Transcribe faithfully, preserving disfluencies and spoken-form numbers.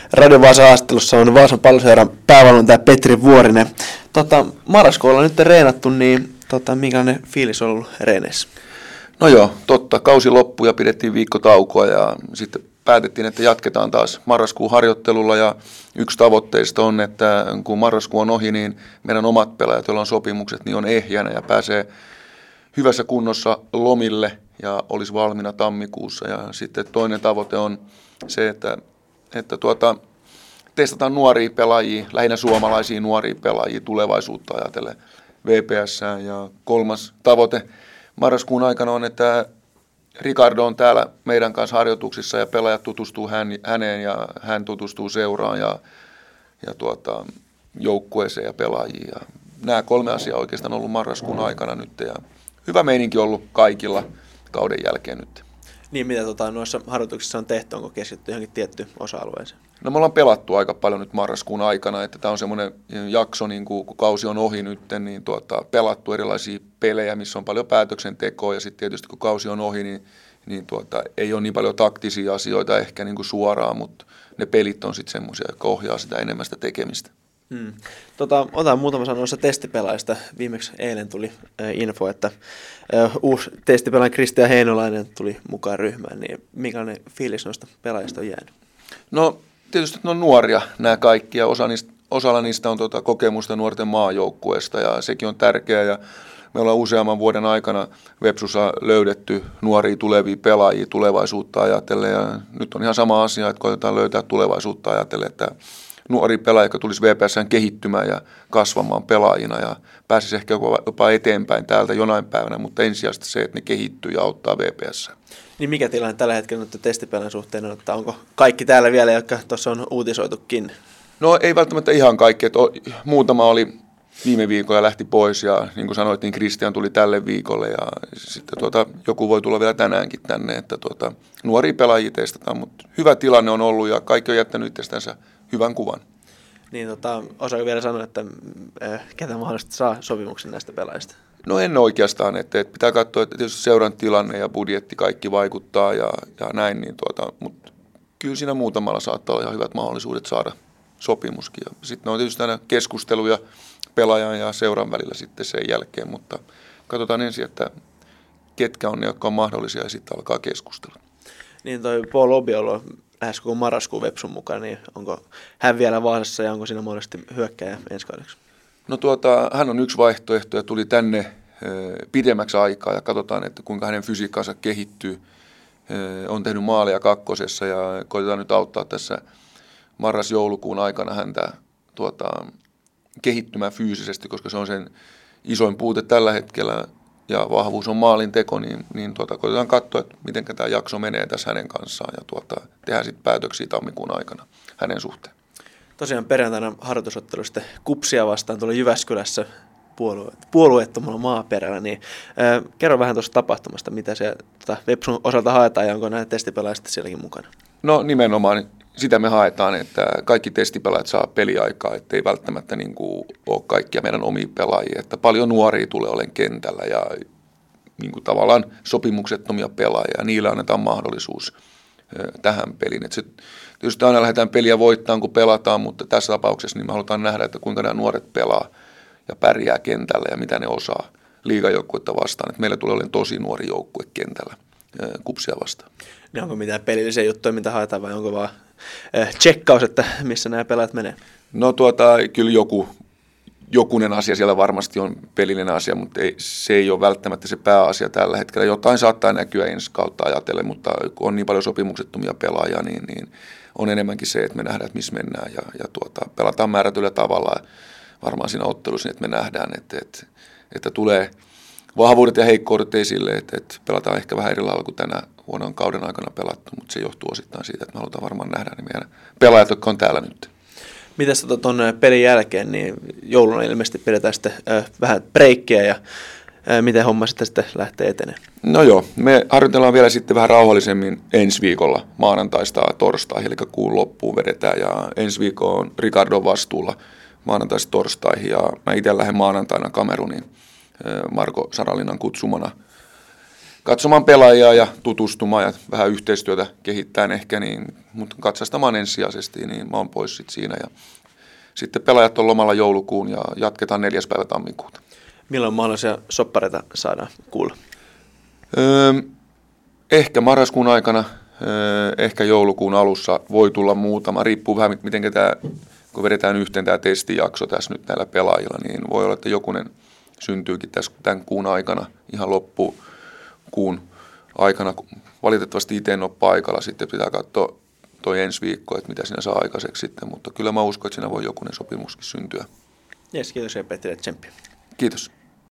Radio Vaasan haastattelussa on Vaasan Palloseuran päävalmentaja Petri Vuorinen. Tota, marraskuulla on nyt reenattu, niin tota, minkälainen fiilis on ollut reeneissä? No joo, totta. Kausi loppui ja pidettiin viikko taukoa ja sitten päätettiin, että jatketaan taas marraskuun harjoittelulla ja yksi tavoitteista on, että kun marraskuu on ohi, niin meidän omat pelaajat, joilla on sopimukset, niin on ehjänä ja pääsee hyvässä kunnossa lomille ja olisi valmiina tammikuussa. Ja sitten toinen tavoite on se, että, että tuota, testataan nuoria pelaajia, lähinnä suomalaisia nuoria pelaajia tulevaisuutta ajatellen V P S. Ja kolmas tavoite marraskuun aikana on, että Ricardo on täällä meidän kanssa harjoituksissa ja pelaajat tutustuu hän, häneen ja hän tutustuu seuraan ja, ja tuota, joukkueeseen ja pelaajiin. Ja nämä kolme asiaa oikeastaan on ollut marraskuun aikana nyt ja hyvä meininki ollut kaikilla kauden jälkeen nyt. Niin, mitä tota, noissa harjoituksissa on tehty, onko keskitty johonkin tiettyyn osa-alueeseen? No me ollaan pelattu aika paljon nyt marraskuun aikana, että tämä on semmoinen jakso, niin kun, kun kausi on ohi nyt, niin tuota, pelattu erilaisia pelejä, missä on paljon päätöksentekoa ja sitten tietysti kun kausi on ohi, niin, niin tuota, ei ole niin paljon taktisia asioita ehkä niin kuin suoraan, mutta ne pelit on sitten semmoisia, jotka ohjaa sitä enemmän sitä tekemistä. Hmm. Tota, otan muutama sana noissa testipelaajista. Viimeksi eilen tuli äh, info, että äh, uusi testipelaaja Kristian Heinolainen tuli mukaan ryhmään, niin minkälainen fiilis noista pelaajista on jäänyt? No tietysti ne on nuoria nämä kaikki ja osa niistä, osalla niistä on tota kokemusta nuorten maajoukkueesta ja sekin on tärkeää ja me ollaan useamman vuoden aikana Vepsussa löydetty nuoria tulevia pelaajia tulevaisuutta ajatellen ja nyt on ihan sama asia, että koitetaan löytää tulevaisuutta ajatellen, että nuori pelaaja, joka tulisi V P S:ään kehittymään ja kasvamaan pelaajina ja pääsisi ehkä jopa eteenpäin täältä jonain päivänä, mutta ensisijaisesti se, että ne kehittyy ja auttaa V P S. Niin mikä tilanne tällä hetkellä nyt testipelän suhteen on, että onko kaikki täällä vielä, jotka tuossa on uutisoitukin? No ei välttämättä ihan kaikki, että muutama oli viime viikolla ja lähti pois ja niin kuin sanoit, niin Kristian tuli tälle viikolle ja sitten tuota, joku voi tulla vielä tänäänkin tänne, että tuota, nuoria pelaajia testataan, mutta hyvä tilanne on ollut ja kaikki on jättänyt itsestänsä hyvän kuvan. Niin tota, osaako vielä sanoa, että äh, ketä mahdollisesti saa sopimuksen näistä pelaajista? No en oikeastaan, että, että pitää katsoa, että tietysti seuran tilanne ja budjetti kaikki vaikuttaa ja, ja näin, niin tuota, mutta kyllä siinä muutamalla saattaa olla ihan hyvät mahdollisuudet saada sopimuskin. Ja sitten on tietysti aina keskusteluja pelaajan ja seuran välillä sitten sen jälkeen, mutta katsotaan ensin, että ketkä on ne, jotka on mahdollisia ja sitten alkaa keskustella. Niin toi Paul Obiolo lähes koko marraskuun Vepsun mukaan, niin onko hän vielä Vaasassa ja onko siinä mahdollisesti hyökkääjä ensi kaudeksi? No tuota, hän on yksi vaihtoehto ja tuli tänne ö, pidemmäksi aikaa ja katsotaan, että kuinka hänen fysiikkansa kehittyy. Ö, on tehnyt maaleja kakkosessa ja koitetaan nyt auttaa tässä marras-joulukuun aikana häntä tuota, kehittymään fyysisesti, koska se on sen isoin puute tällä hetkellä ja vahvuus on maalin teko, niin, niin tuota, koitetaan katsoa, että miten tämä jakso menee tässä hänen kanssaan ja tuota, tehdään sitten päätöksiä tammikuun aikana hänen suhteen. Tosiaan perjantaina harjoitusottelu sitten Kupsia vastaan tuolla Jyväskylässä puolue, puolueettomalla maaperällä, niin äh, kerro vähän tuosta tapahtumasta, mitä se tota, Vepsun osalta haetaan ja onko näitä testipelaajia sielläkin mukana? No nimenomaan sitä me haetaan, että kaikki testipelaajat saa peliaikaa, ettei välttämättä niin kuin ole kaikkia meidän omia pelaajia, että paljon nuoria tulee olemaan kentällä ja niin kuin tavallaan sopimuksettomia pelaajia ja niillä annetaan mahdollisuus tähän peliin. Että se, tietysti aina lähdetään peliä voittamaan, kun pelataan, mutta tässä tapauksessa niin me halutaan nähdä, että kuinka nämä nuoret pelaa ja pärjää kentällä ja mitä ne osaa liigajoukkuetta vastaan. Että meillä tulee olemaan tosi nuori joukkue kentällä Kupsia vastaan. Niin onko mitään pelillisiä juttuja, mitä haetaan vai onko vaan tsekkaus, että missä nämä pelaajat menee? No tuota, kyllä joku, jokunen asia siellä varmasti on pelillinen asia, mutta ei, se ei ole välttämättä se pääasia tällä hetkellä. Jotain saattaa näkyä ensi kautta ajatellen, mutta kun on niin paljon sopimuksettomia pelaajia, niin, niin on enemmänkin se, että me nähdään, että missä mennään ja, ja tuota, pelataan määrätyllä tavalla varmaan siinä ottelussa, että me nähdään, että, että, että tulee vahvuudet ja heikkoudet esille, että, että pelataan ehkä vähän eri lailla kuin tänä vuonna on kauden aikana pelattu, mutta se johtuu osittain siitä, että me halutaan varmaan nähdä niin meidän pelaajat, jotka on täällä nyt. Mitäs tuon tota, pelin jälkeen, niin jouluna ilmeisesti pidetään sitten äh, vähän breikkiä ja äh, miten homma sitten, sitten lähtee etenemään? No joo, me harjoitellaan vielä sitten vähän rauhallisemmin ensi viikolla maanantaista torstaihin, eli kuun loppuun vedetään ja ensi viikko on Ricardon vastuulla maanantaista torstaihin ja mä itse lähden maanantaina Kameruniin Marko Saralinnan kutsumana katsomaan pelaajia ja tutustumaan ja vähän yhteistyötä kehittämään ehkä, niin, mutta katsastamaan ensisijaisesti, niin mä oon pois sit siinä. Ja sitten pelaajat on lomalla joulukuun ja jatketaan neljäs päivä tammikuuta. Milloin mahdollisia soppareita saadaan kuulla? Öö, ehkä marraskuun aikana, öö, ehkä joulukuun alussa voi tulla muutama. Riippuu vähän, miten tämä, kun vedetään yhteen tämä testijakso tässä nyt näillä pelaajilla, niin voi olla, että jokunen syntyykin tässä tämän kuun aikana, ihan loppukuun aikana. Valitettavasti itse en ole paikalla, sitten pitää katsoa toi ensi viikko, että mitä siinä saa aikaiseksi sitten, mutta kyllä mä uskon, että siinä voi jokunen sopimuskin syntyä. Jes, kiitos ja Petri, tsemppi. Kiitos.